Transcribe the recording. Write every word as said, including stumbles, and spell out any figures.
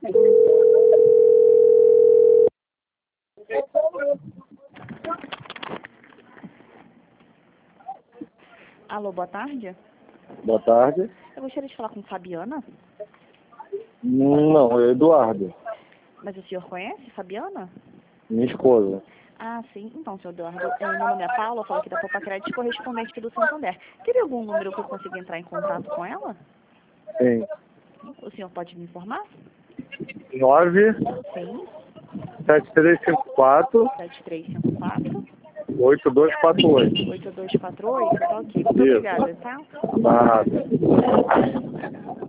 Alô, boa tarde. Boa tarde. Eu gostaria de falar com Fabiana. Não, é Eduardo, Mas o senhor conhece Fabiana? minha esposa. Ah, sim. Então, senhor Eduardo, é, meu nome é Paula, eu falo aqui da Poupa Crédito, correspondente aqui do Santander. Teria algum número que eu consiga entrar em contato com ela? Sim. O senhor pode me informar? nove Sim. sete três cinco quatro sete três cinco quatro, oito dois quatro oito. oito dois quatro oito. Tá ok. Muito Isso. obrigada, tá? Nada.